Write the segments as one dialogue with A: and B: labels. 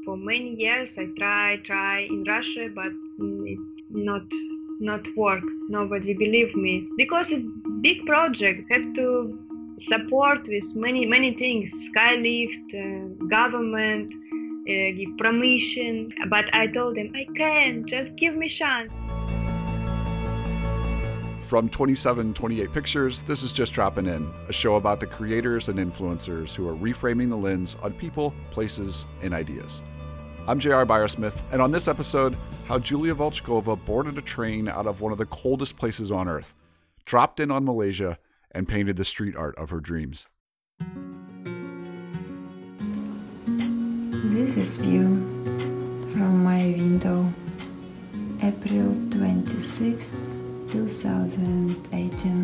A: for many years. I try in Russia, but it not work. Nobody believe me because it's big project. Have to support with many things. Skylift, government, give permission. But I told them I can. Just give me chance.
B: From 2728 Pictures, this is Just Dropping In, a show about the creators and influencers who are reframing the lens on people, places, and ideas. I'm J.R. Byersmith, and on this episode, how Julia Volchkova boarded a train out of one of the coldest places on Earth, dropped in on Malaysia, and painted the street art of her dreams.
C: This is view from my window, April 26, 2018.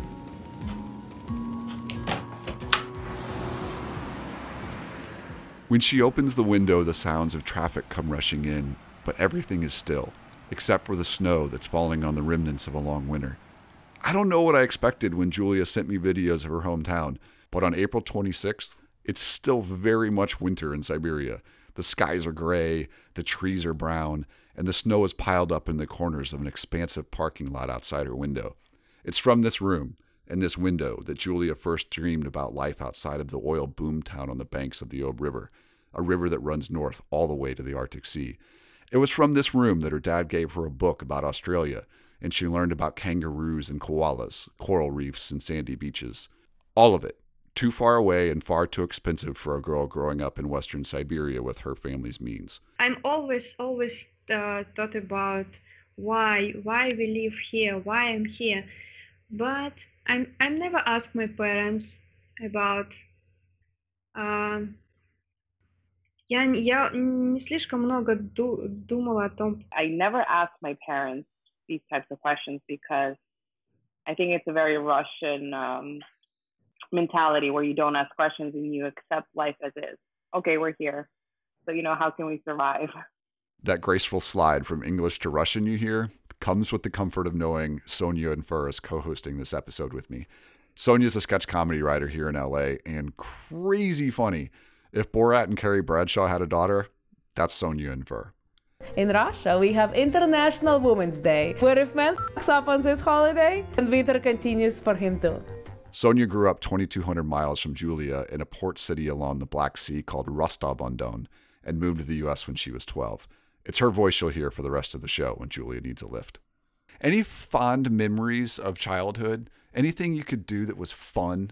B: When she opens the window, the sounds of traffic come rushing in, but everything is still, except for the snow that's falling on the remnants of a long winter. I don't know what I expected when Julia sent me videos of her hometown, but on April 26th, it's still very much winter in Siberia. The skies are gray, the trees are brown, and the snow is piled up in the corners of an expansive parking lot outside her window. It's from this room and this window that Julia first dreamed about life outside of the oil boom town on the banks of the Ob River, a river that runs north all the way to the Arctic Sea. It was from this room that her dad gave her a book about Australia, and she learned about kangaroos and koalas, coral reefs and sandy beaches. All of it, too far away and far too expensive for a girl growing up in Western Siberia with her family's means.
A: I'm always thought about why we live here, why I'm here, but I'm never asked my parents about. Я не слишком много думала о том.
D: I never asked my parents these types of questions because I think it's a very Russian mentality where you don't ask questions and you accept life as is. Okay, we're here. So, how can we survive?
B: That graceful slide from English to Russian you hear comes with the comfort of knowing Sonia Unfur is co-hosting this episode with me. Sonia's a sketch comedy writer here in LA and crazy funny. If Borat and Carrie Bradshaw had a daughter, that's Sonia Unfur.
E: In Russia, we have International Women's Day, where if man fucks up on this holiday, and winter continues for him too.
B: Sonia grew up 2,200 miles from Julia in a port city along the Black Sea called Rostov-on-Don and moved to the U.S. when she was 12. It's her voice you'll hear for the rest of the show when Julia needs a lift. Any fond memories of childhood? Anything you could do that was fun?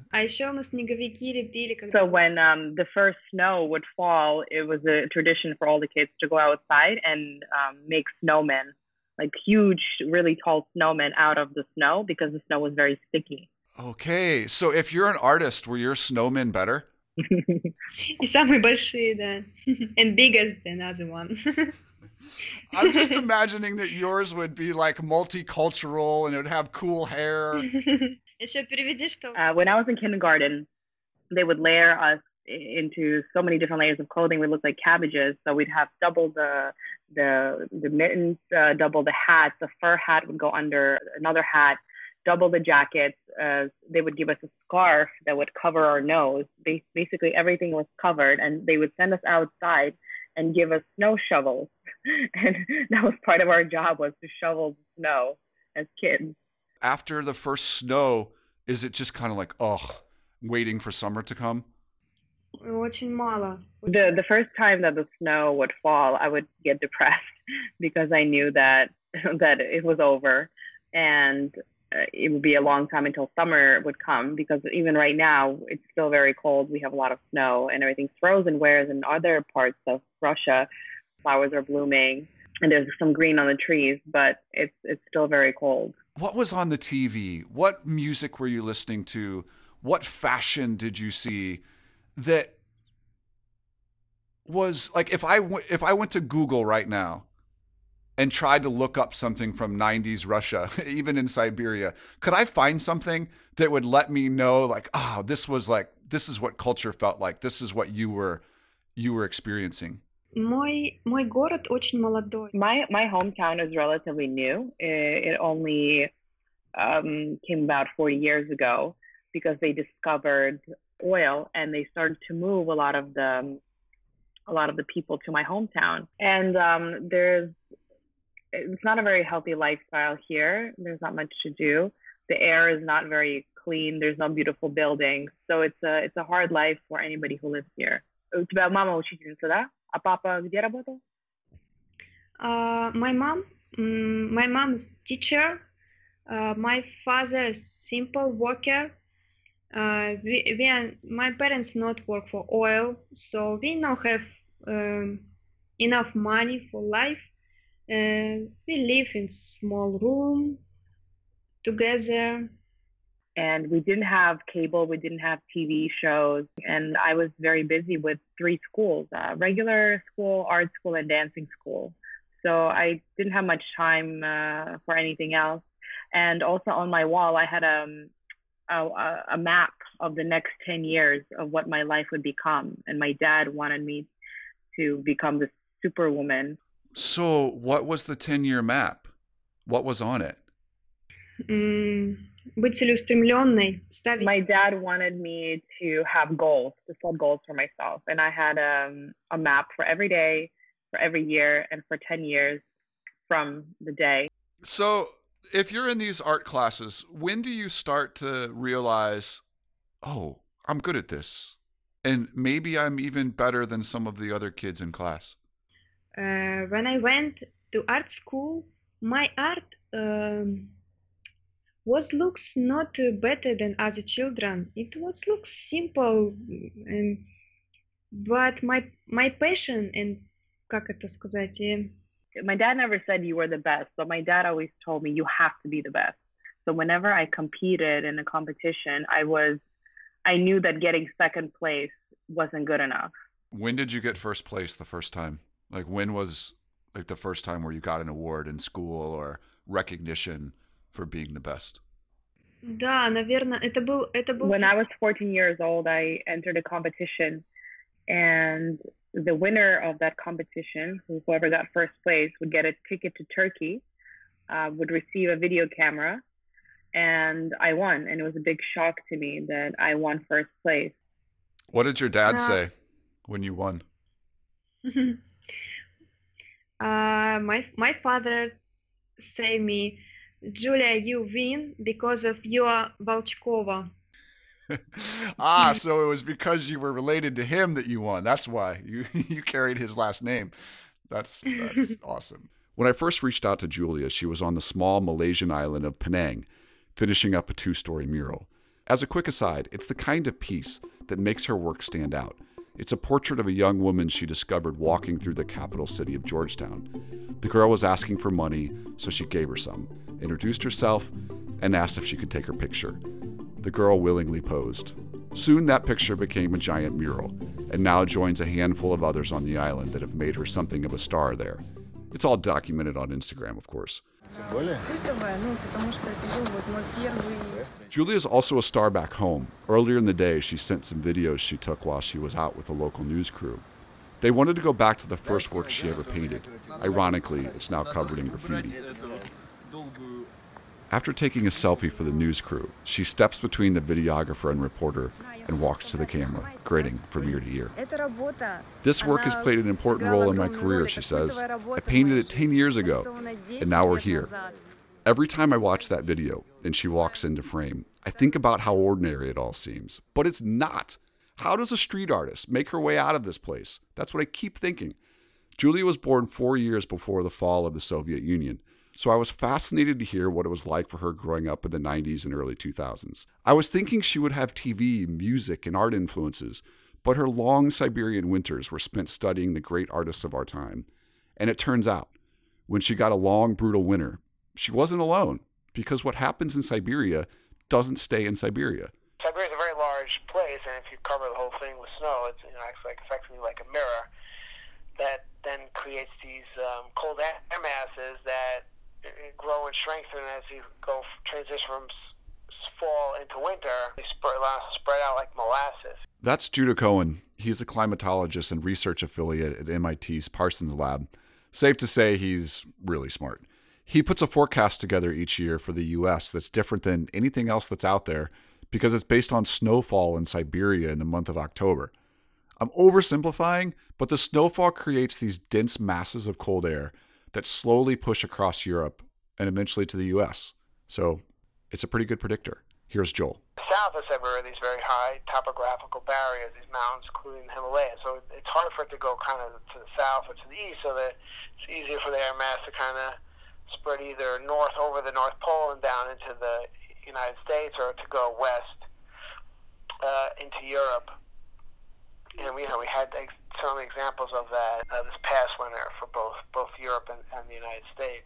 D: So when the first snow would fall, it was a tradition for all the kids to go outside and make snowmen, like huge, really tall snowmen out of the snow because the snow was very sticky.
B: Okay, so if you're an artist, were your snowmen better?
A: И самые большие, да. And biggest than other one.
B: I'm just imagining that yours would be like multicultural and it would have cool hair.
A: Еще переведи, что...
D: When I was in kindergarten, they would layer us into so many different layers of clothing. We looked like cabbages. So we'd have double the mittens, double the hat. The fur hat would go under another hat, double the jackets. They would give us a scarf that would cover our nose. Basically, everything was covered, and they would send us outside and give us snow shovels. And that was part of our job, was to shovel the snow as kids.
B: After the first snow, is it just kind of like, waiting for summer to come?
A: Очень мало.
D: The first time that the snow would fall, I would get depressed because I knew that it was over, and it would be a long time until summer would come, because even right now it's still very cold. We have a lot of snow and everything's frozen, whereas in other parts of Russia, flowers are blooming and there's some green on the trees, but it's still very cold.
B: What was on the TV? What music were you listening to? What fashion did you see that was like, if I went to Google right now and tried to look up something from 90s Russia, even in Siberia, could I find something that would let me know, like, this is what culture felt like. This is what you were experiencing?
A: Мой город очень молодой.
D: My hometown is relatively new. It only came about 40 years ago because they discovered oil and they started to move a lot of a lot of the people to my hometown. And it's not a very healthy lifestyle here. There's not much to do. The air is not very clean. There's no beautiful buildings. So it's a hard life for anybody who lives here. У тебя мама учительница, да? А папа где работал?
A: My mom is teacher. My father is simple worker. My parents not work for oil, so we don't have enough money for life. We live in small room together.
D: And we didn't have cable, we didn't have TV shows, and I was very busy with 3 schools, regular school, art school, and dancing school. So I didn't have much time for anything else. And also on my wall, I had a map of the next 10 years of what my life would become. And my dad wanted me to become this superwoman.
B: So what was the 10-year map? What was on it?
A: Быть целеустремленной, ставить.
D: My dad wanted me to have goals, to set goals for myself. And I had a map for every day, for every year, and for 10 years from the day.
B: So if you're in these art classes, when do you start to realize, oh, I'm good at this, and maybe I'm even better than some of the other kids in class?
A: When I went to art school, my art looks not better than other children. It looks simple, but my passion and как это сказать?
D: My dad never said you were the best, but my dad always told me you have to be the best. So whenever I competed in a competition, I knew that getting second place wasn't good enough.
B: When did you get first place the first time? Like when was like the first time where you got an award in school or recognition for being the best?
A: Да, наверное, это был.
D: When I was 14 years old, I entered a competition, and the winner of that competition, whoever got first place, would get a ticket to Turkey, would receive a video camera, and I won. And it was a big shock to me that I won first place.
B: What did your dad say when you won?
A: My father say me, Julia, you win because of your Volchkova.
B: So it was because you were related to him that you won. That's why you carried his last name. That's awesome. When I first reached out to Julia, she was on the small Malaysian island of Penang, finishing up a 2-story mural. As a quick aside, it's the kind of piece that makes her work stand out. It's a portrait of a young woman she discovered walking through the capital city of Georgetown. The girl was asking for money, so she gave her some, introduced herself, and asked if she could take her picture. The girl willingly posed. Soon that picture became a giant mural, and now joins a handful of others on the island that have made her something of a star there. It's all documented on Instagram, of course. Julia's also a star back home. Earlier in the day, she sent some videos she took while she was out with a local news crew. They wanted to go back to the first work she ever painted. Ironically, it's now covered in graffiti. After taking a selfie for the news crew, she steps between the videographer and reporter and walks to the camera, grinning from ear to ear. This work has played an important role in my career, she says. I painted it 10 years ago, and now we're here. Every time I watch that video and she walks into frame, I think about how ordinary it all seems. But it's not. How does a street artist make her way out of this place? That's what I keep thinking. Julia was born 4 years before the fall of the Soviet Union, so I was fascinated to hear what it was like for her growing up in the 90s and early 2000s. I was thinking she would have TV, music, and art influences, but her long Siberian winters were spent studying the great artists of our time. And it turns out, when she got a long, brutal winter, she wasn't alone, because what happens in Siberia doesn't stay in Siberia.
F: Siberia is a very large place, and if you cover the whole thing with snow, it's acts like effectively like a mirror that then creates these cold air masses that grow and strengthen as you go transition from fall into winter. They spread out like molasses.
B: That's Judah Cohen. He's a climatologist and research affiliate at MIT's Parsons Lab. Safe to say he's really smart. He puts a forecast together each year for the U.S. that's different than anything else that's out there because it's based on snowfall in Siberia in the month of October. I'm oversimplifying, but the snowfall creates these dense masses of cold air that slowly push across Europe and eventually to the US. So it's a pretty good predictor. Here's Joel.
F: South of Siberia, these very high topographical barriers, these mountains, including the Himalayas. So it's hard for it to go kind of to the south or to the east, so that it's easier for the air mass to kind of spread either north over the North Pole and down into the United States, or to go west into Europe. And we had some examples of that this past winter for both Europe and the United States.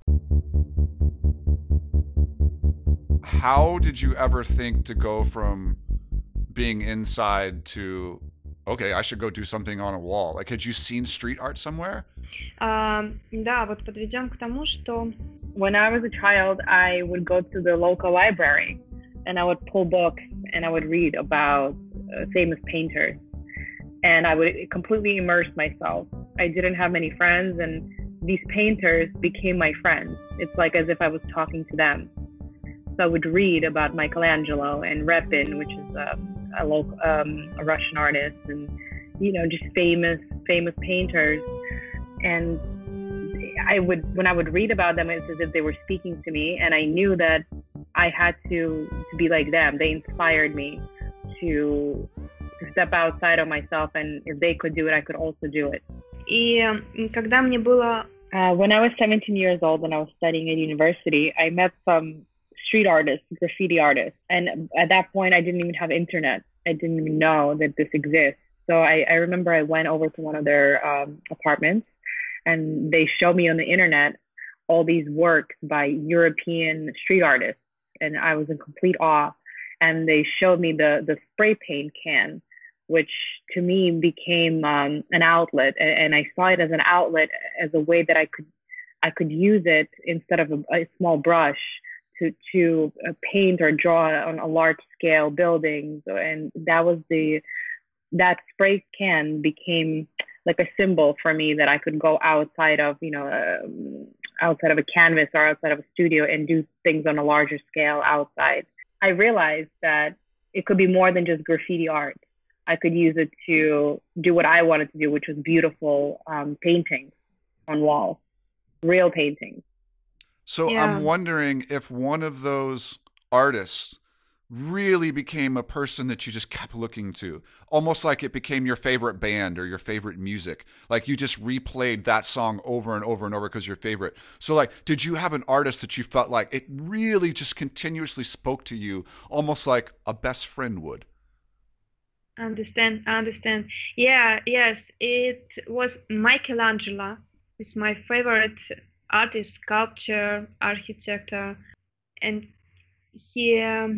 B: How did you ever think to go from being inside to, okay, I should go do something on a wall? Like, had you seen street art somewhere?
A: Да, вот подведем к тому, что
D: When I was a child, I would go to the local library and I would pull books and I would read about famous painters. And I would completely immerse myself. I didn't have many friends, and these painters became my friends. It's like as if I was talking to them. So I would read about Michelangelo and Repin, which is a local a Russian artist, and just famous painters. And when I would read about them, it's as if they were speaking to me, and I knew that I had to be like them. They inspired me to step outside of myself, and if they could do it, I could also do it.
A: и когда мне было
D: When I was 17 years old and I was studying at university, I met some street artists, graffiti artists. And at that point, I didn't even have internet. I didn't even know that this exists. So I remember I went over to one of their apartments, and they showed me on the internet all these works by European street artists. And I was in complete awe. And they showed me the spray paint can, which to me became an outlet. And I saw it as an outlet, as a way that I could use it instead of a small brush to paint or draw on a large scale buildings. And that spray can became like a symbol for me that I could go outside of a canvas or outside of a studio and do things on a larger scale outside. I realized that it could be more than just graffiti art. I could use it to do what I wanted to do, which was beautiful paintings on walls, real paintings.
B: So
A: Yeah.
B: I'm wondering if one of those artists really became a person that you just kept looking to, almost like it became your favorite band or your favorite music. Like you just replayed that song over and over and over because your favorite. So like, did you have an artist that you felt like it really just continuously spoke to you, almost like a best friend would?
A: Understand. Yeah, yes, it was Michelangelo. It's my favorite artist, sculptor, architect, and he.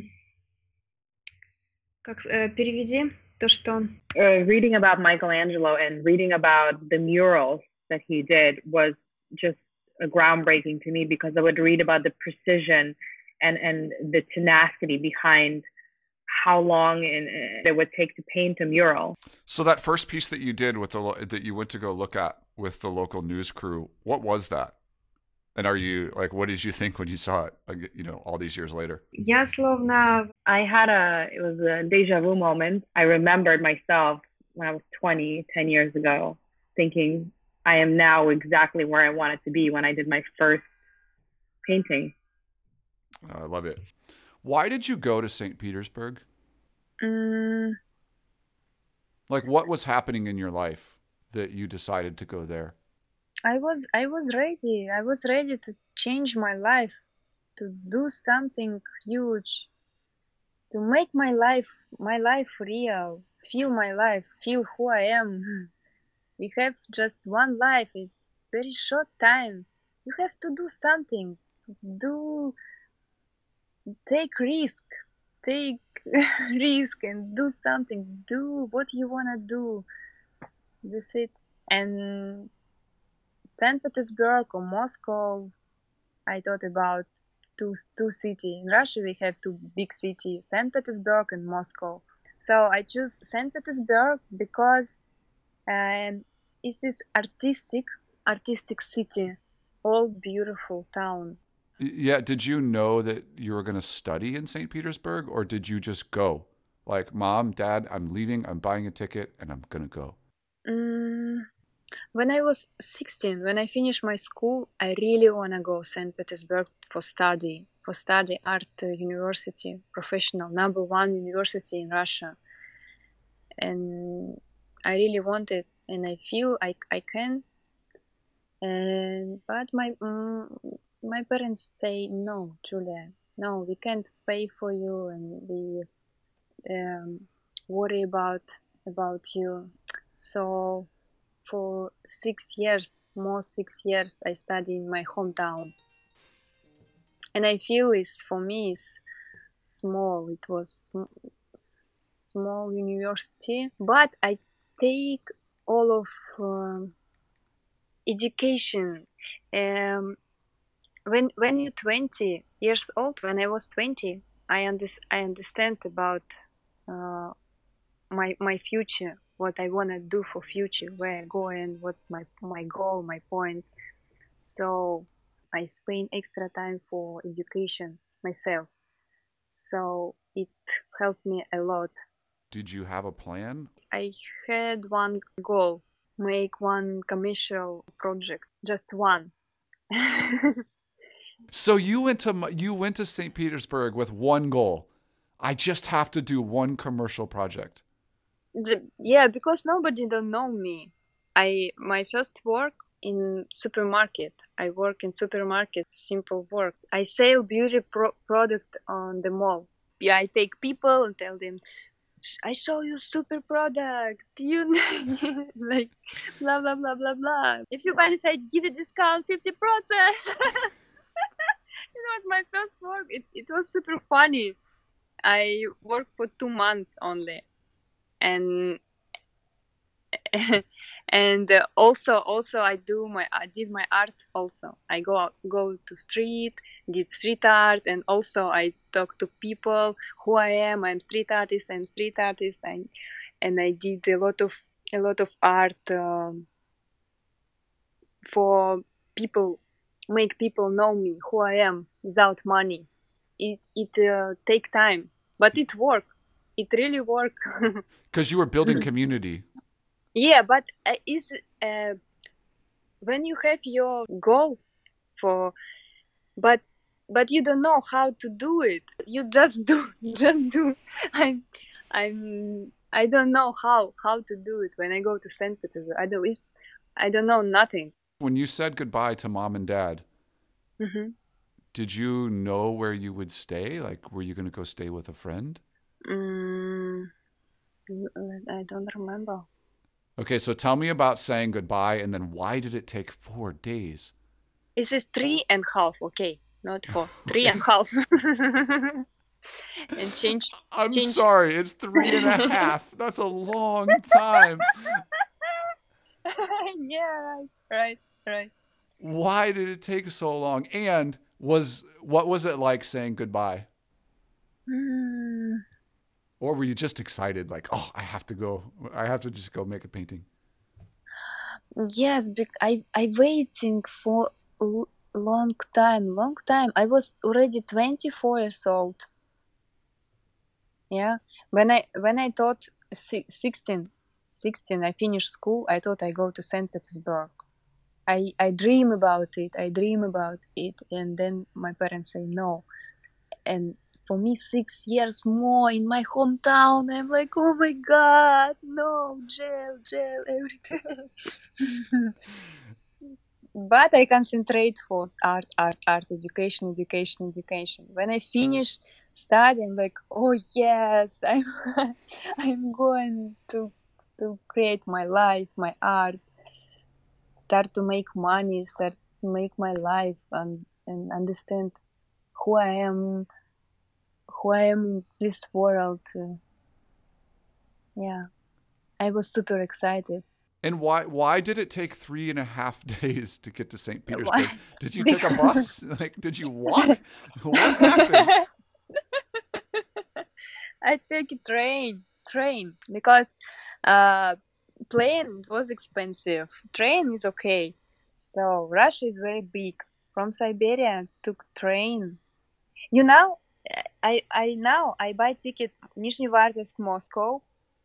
A: Переведи то, что.
D: Reading about Michelangelo and reading about the murals that he did was just groundbreaking to me, because I would read about the precision and the tenacity behind how long it would take to paint a mural.
B: So that first piece that you did that you went to go look at with the local news crew, what was that? And what did you think when you saw it, all these years later?
A: Я словно.
D: It was a deja vu moment. I remembered myself when I was 20, 10 years ago, thinking I am now exactly where I wanted to be when I did my first painting.
B: I love it. Why did you go to St. Petersburg? Like, what was happening in your life that you decided to go there?
G: I was ready. I was ready to change my life, to do something huge, to make my life real, feel my life, feel who I am. We have just one life. It's very short time. You have to do something. Take risk and do something. Do what you wanna do. That's it. And St. Petersburg or Moscow, I thought about two cities. In Russia, we have two big cities, St. Petersburg and Moscow. So I choose St. Petersburg because it's this artistic city, all beautiful town.
B: Yeah. Did you know that you were going to study in St. Petersburg, or did you just go? Like, Mom, Dad, I'm leaving, I'm buying a ticket, and I'm going to go?
G: When I was 16, when I finished my school, I really want to go St. Petersburg for study art university, professional, number one university in Russia. And I really want it, and I feel I can. But my parents say, no, Julia, no, we can't pay for you, and we worry about you. So for 6 years, I study in my hometown, and I feel for me is small. It was small university, but I take all of education. When you're 20 years old, when I was 20, I understand about my future, what I want to do for future, where I go, and what's my goal, my point. So I spend extra time for education myself. So it helped me a lot.
B: Did you have a plan?
G: I had one goal, make one commercial project, just one.
B: So you went to St. Petersburg with one goal. I just have to do one commercial project.
G: Yeah, because nobody don't know me. My first work in supermarket. I work in supermarket, simple work. I sell beauty product on the mall. Yeah, I take people and tell them, I show you super product. You like blah blah blah blah blah. If you buy this, I give you discount 50%. It was my first work. It was super funny. I worked for 2 months only, and and also I did my art also. I go to street, did street art, and also I talk to people who I am. I'm street artist, and I did a lot of art for people, make people know me, who I am, without money. It take time, but it worked. It really worked.
B: Because you were building community.
G: Yeah, but when you have your goal but you don't know how to do it. You just do. I don't know how to do it. When I go to St. Petersburg, I don't know nothing.
B: When you said goodbye to Mom and Dad,
G: Mm-hmm.
B: Did you know where you would stay? Like, were you going to go stay with a friend?
G: I don't remember.
B: Okay, so tell me about saying goodbye, and then why did it take 4 days?
G: It is 3.5, okay, not 4. 3.5. And change.
B: Sorry, it's 3.5. That's a long time.
G: Yeah, right.
B: Why did it take so long? And what was it like saying goodbye? Or were you just excited, like, oh, I have to just go make a painting?
G: Yes, I waiting for long time. I was already 24 years old. Yeah, when I thought 16, I finished school, I thought I go to St. Petersburg. I dream about it, and then my parents say no. And for me, 6 years more in my hometown, I'm like, oh my God, no, jail, everything. But I concentrate for art, education. When I finish studying, like, oh yes, I'm going to create my life, my art, start to make money, start to make my life, and understand who I am in this world. Yeah, I was super excited.
B: And why did it take 3.5 days to get to St. Petersburg? Did you take a bus? Like, did you walk? What happened?
G: I take a train because plane was expensive. Train is okay. So Russia is very big. From Siberia, took train. You know, I now I buy ticket Nizhnevartsk Moscow.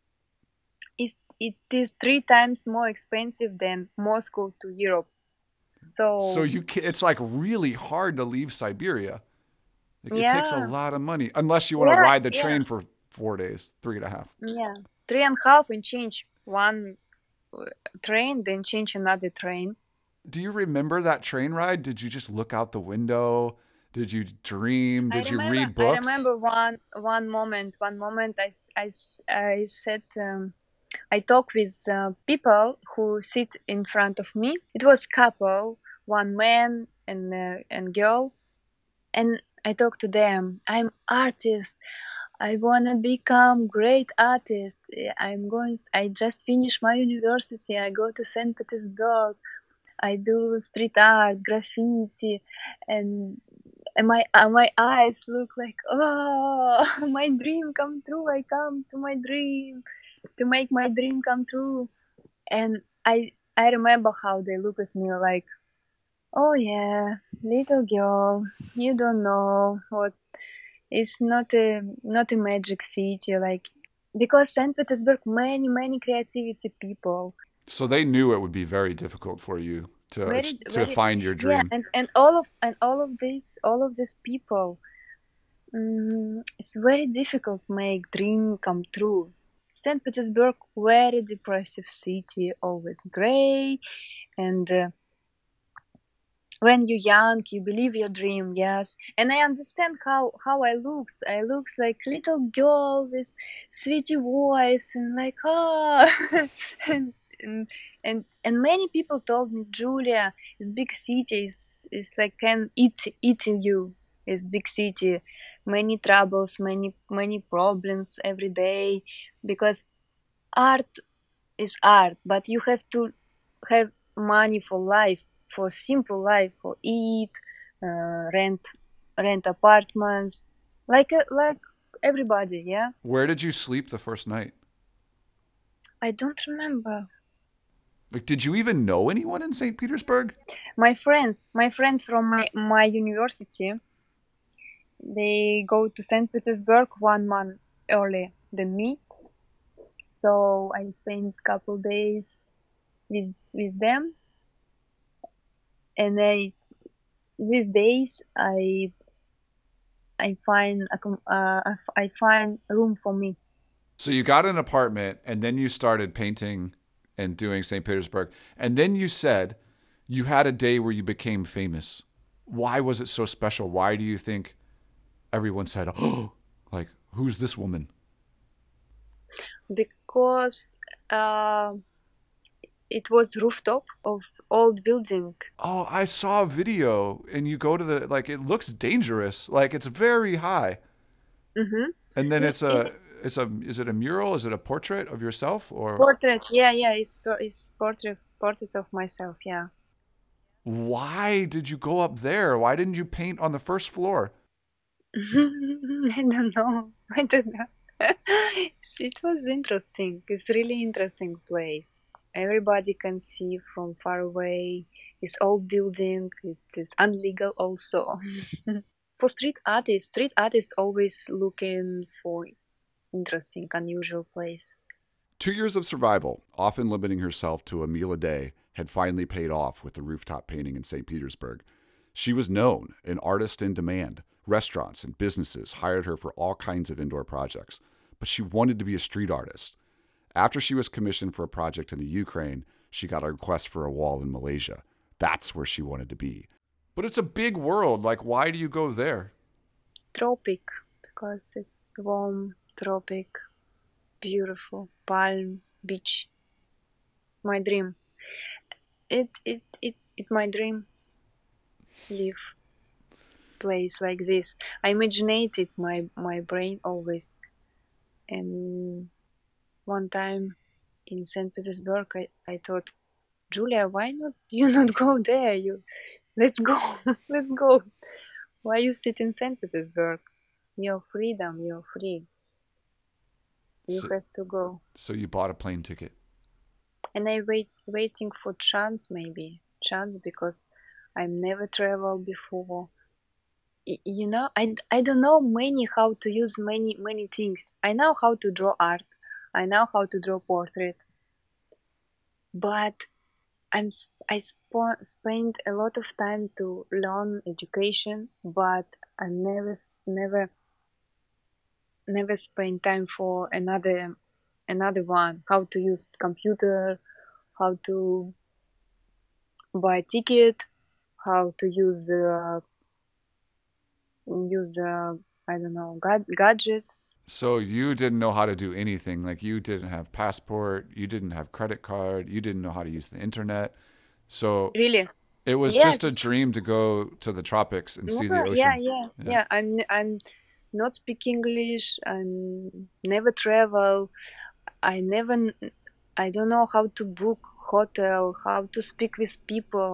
G: It is 3 times more expensive than Moscow to Europe.
B: So
G: So
B: it's like really hard to leave Siberia. Like it takes a
G: yeah,
B: lot of money unless you want to
G: yeah,
B: ride the
G: yeah,
B: train for 4 days, 3.5.
G: yeah. 3.5 and change one train, then change another train.
B: Do you remember that train ride? Did you just look out the window? Did you dream? Did you read
G: I
B: books?
G: remember one moment. One moment, I said. I talk with people who sit in front of me. It was couple, one man and girl, and I talk to them. I'm artist. I wanna become great artist. I just finished my university. I go to St. Petersburg. I do street art, graffiti, and my eyes look like, oh, my dream come true. I come to my dream to make my dream come true. And I remember how they look at me like, oh yeah, little girl, you don't know what. It's not a magic city, like, because St. Petersburg many creativity people.
B: So they knew it would be very difficult for you to
G: Very
B: find your
G: yeah,
B: dream.
G: and all of these people, it's very difficult to make dream come true. St. Petersburg, very depressive city, always gray, and when you're young, you believe your dream, yes. And I understand how I looks. I looks like little girl with sweetie voice and like, oh, and many people told me, Julia, this big city is like can eating you. It's big city, many troubles, many problems every day, because art is art, but you have to have money for life, for simple life, for eat, rent apartments, like everybody, yeah.
B: Where did you sleep the first night?
G: I don't remember.
B: Like, did you even know anyone in St. Petersburg?
G: My friends from my university, they go to St. Petersburg 1 month earlier than me, so I spent couple days with them, and these days I find I find room for me.
B: So you got an apartment and then you started painting and doing St. Petersburg. And then you said you had a day where you became famous. Why was it so special? Why do you think everyone said, oh, like, who's this woman?
G: Because it was rooftop of old building.
B: Oh, I saw a video and you go to the, like, it looks dangerous. Like, it's very high.
G: Mm-hmm.
B: And then is it a mural? Is it a portrait of yourself or
G: portrait? Yeah, it's portrait of myself. Yeah.
B: Why did you go up there? Why didn't you paint on the first floor?
G: I don't know. It was interesting. It's really interesting place. Everybody can see from far away. It's old building. It is illegal also. For street artists always looking for interesting, unusual place.
B: 2 years of survival, often limiting herself to a meal a day, had finally paid off with the rooftop painting in St. Petersburg. She was known, an artist in demand. Restaurants and businesses hired her for all kinds of indoor projects, but she wanted to be a street artist. After she was commissioned for a project in the Ukraine, she got a request for a wall in Malaysia. That's where she wanted to be. But it's a big world. Like, why do you go there?
G: Tropic, because it's warm, tropic, beautiful, palm, beach. My dream. It my dream. Live place like this. I imagined it my brain always. And one time in St. Petersburg, I thought, Julia, why not you not go there? Let's go. Let's go. Why you sit in St. Petersburg? Your freedom, you're free. You have to go.
B: So you bought a plane ticket.
G: And I waiting for chance because I never traveled before. you know, I don't know how to use many things. I know how to draw art. I know how to draw portrait, but spend a lot of time to learn education, but I never spend time for another one. How to use computer, how to buy a ticket, how to use I don't know, gadgets.
B: So you didn't know how to do anything. Like you didn't have passport, you didn't have credit card, you didn't know how to use the internet. So
G: Really?
B: it was just a
G: Yes.
B: dream to go to the tropics and see the
G: Never.
B: ocean.
G: Yeah. I'm not speak English. I never travel. I never. I don't know how to book hotel, how to speak with people.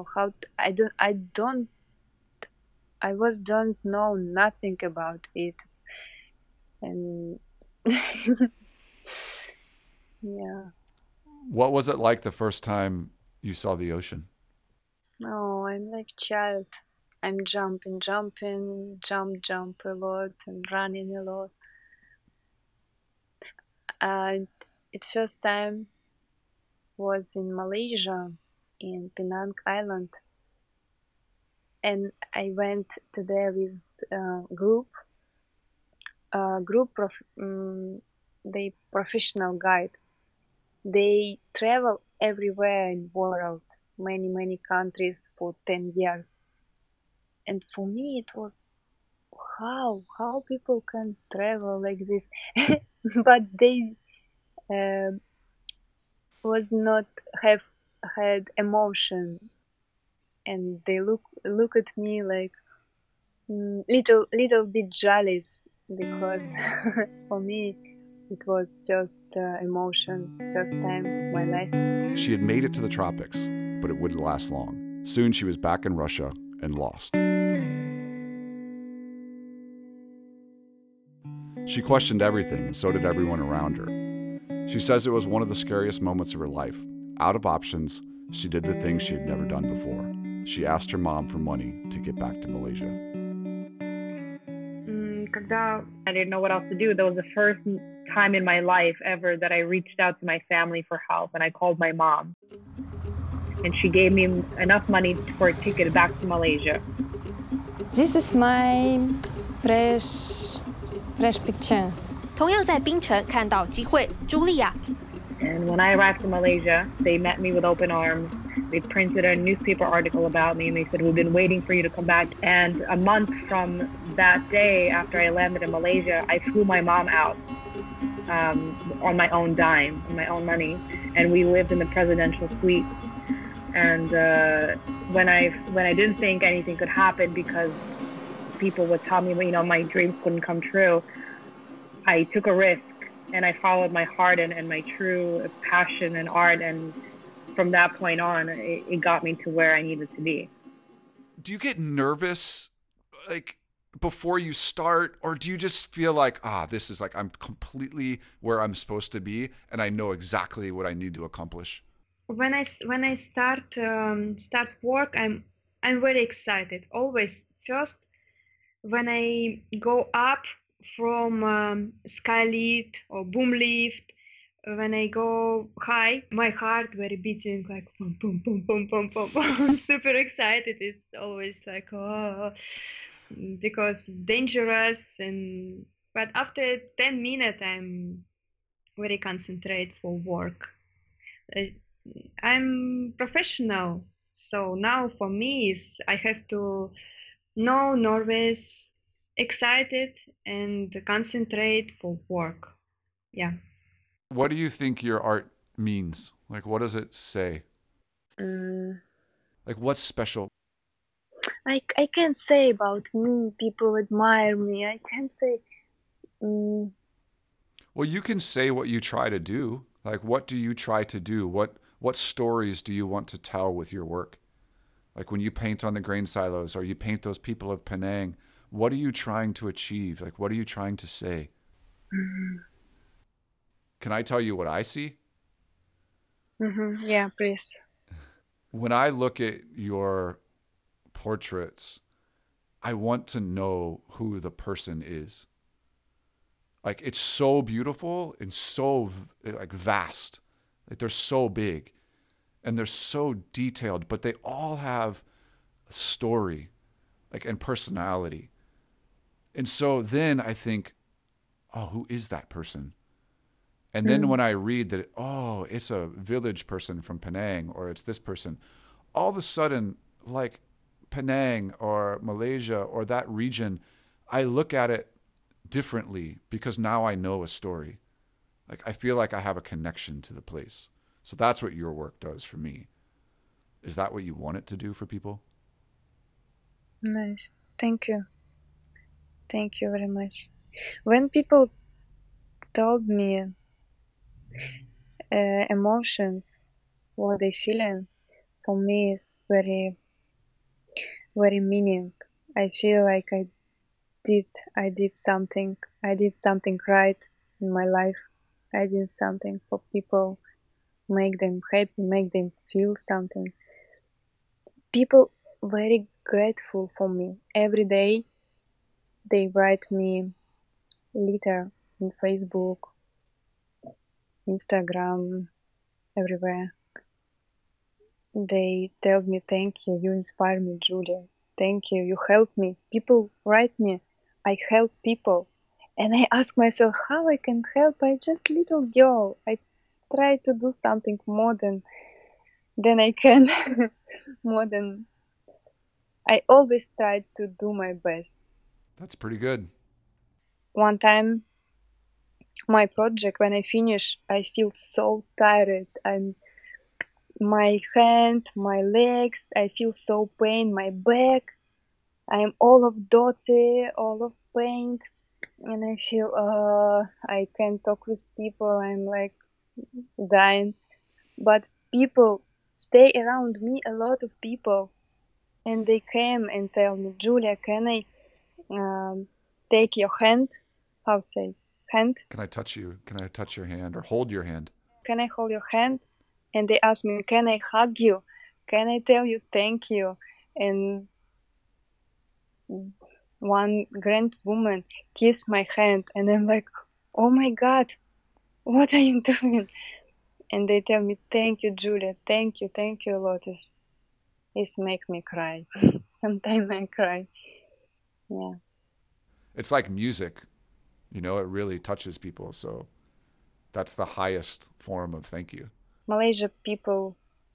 G: I don't know nothing about it. And yeah.
B: What was it like the first time you saw the ocean?
G: No, I'm like child. I'm jumping, jump a lot and running a lot. And it first time was in Malaysia, in Penang Island, and I went to there with group they professional guide. They travel everywhere in world, many countries for 10 years. And for me it was how people can travel like this. But they was not have had emotion, and they look at me like little bit jealous, because for me it was just emotion, first time in my life.
B: She had made it to the tropics, but it wouldn't last long. Soon she was back in Russia and lost. She questioned everything, and so did everyone around her. She says it was one of the scariest moments of her life. Out of options, she did the things she had never done before. She asked her mom for money to get back to Malaysia.
A: Когда
D: I didn't know what else to do. That was the first time in my life ever that I reached out to my family for help, and I called my mom. And she gave me enough money for a ticket back to Malaysia.
H: This is my fresh picture.
I: 同样在槟城看到机会，茱莉亚
D: And when I arrived to Malaysia, they met me with open arms. They printed a newspaper article about me, and they said, "We've been waiting for you to come back." And a month from that day, after I landed in Malaysia, I flew my mom out on my own dime, on my own money, and we lived in the presidential suite. And when I didn't think anything could happen because people would tell me, you know, my dreams couldn't come true, I took a risk. And I followed my heart and my true passion in art. And from that point on, it got me to where I needed to be.
B: Do you get nervous, like, before you start? Or do you just feel like, this is like, I'm completely where I'm supposed to be, and I know exactly what I need to accomplish?
A: when I start work, I'm very excited. Always first when I go up from skylift or boom lift, when I go high, my heart very beating like boom, boom, boom, boom, boom, boom, boom. Super excited. It's always like because dangerous, but after 10 minutes I'm very concentrate for work. I'm professional, so now for me is I have to know nervous, excited, and concentrate for work. Yeah.
B: What do you think your art means? Like, what does it say? Like, what's special?
G: I can't say about me. People admire me. I can't say.
B: Well, you can say what you try to do. Like, what do you try to do? What stories do you want to tell with your work? Like when you paint on the grain silos or you paint those people of Penang, what are you trying to achieve? Like, what are you trying to say? Can I tell you what I see?
G: Yeah, please.
B: When I look at your portraits, I want to know who the person is. Like, it's so beautiful and so like vast. Like, they're so big and they're so detailed, but they all have a story, like, and personality. And so then I think, oh, who is that person? And then when I read that, oh, it's a village person from Penang, or it's this person, all of a sudden, like Penang or Malaysia or that region, I look at it differently because now I know a story. Like, I feel like I have a connection to the place. So that's what your work does for me. Is that what you want it to do for people?
G: Nice. Thank you. Thank you very much. When people told me emotions, what they feeling, for me is very, very meaning. I feel like I did something right in my life. I did something for people, make them happy, make them feel something. People very grateful for me. Every day they write me letter in Facebook, Instagram, everywhere. They tell me, thank you, you inspire me, Julia. Thank you, you help me. People write me, I help people. And I ask myself how I can help. I just little girl. I try to do something more than I can. More than I always try to do my best.
B: That's pretty good.
G: One time, my project, when I finish, I feel so tired. My hand, my legs, I feel so pain, my back. I'm all of dirty, all of pain. And I feel, I can't talk with people. I'm like dying. But people stay around me, a lot of people. And they came and tell me, Julia, can I take your hand? How say? Hand?
B: Can I touch you? Can I touch your hand or hold your hand?
G: Can I hold your hand? And they ask me, can I hug you? Can I tell you thank you? And one grand woman kissed my hand, and I'm like, oh my God, what are you doing? And they tell me, thank you, Julia, thank you a lot. It's make me cry. Sometimes I cry. Yeah.
B: It's like music, you know, it really touches people. So that's the highest form of thank you.
G: Malaysia people,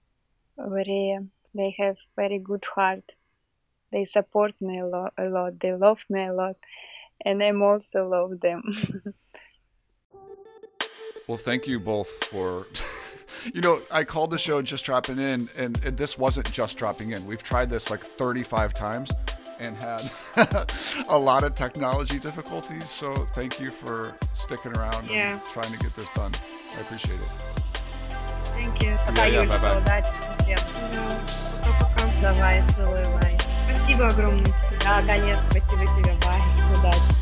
G: they have very good heart. They support me a lot. They love me a lot. And I'm also love them.
B: Well, thank you both for, you know, I called the show Just Dropping In, and this wasn't just dropping in. We've tried this like 35 times and had a lot of technology difficulties. So thank you for sticking around and trying to get this done. I appreciate it.
A: Thank you.
B: Yeah, bye-bye.
G: Давай, целую, бай.
A: Спасибо огромное.
G: Да, конечно, спасибо тебе, бай. Удачи.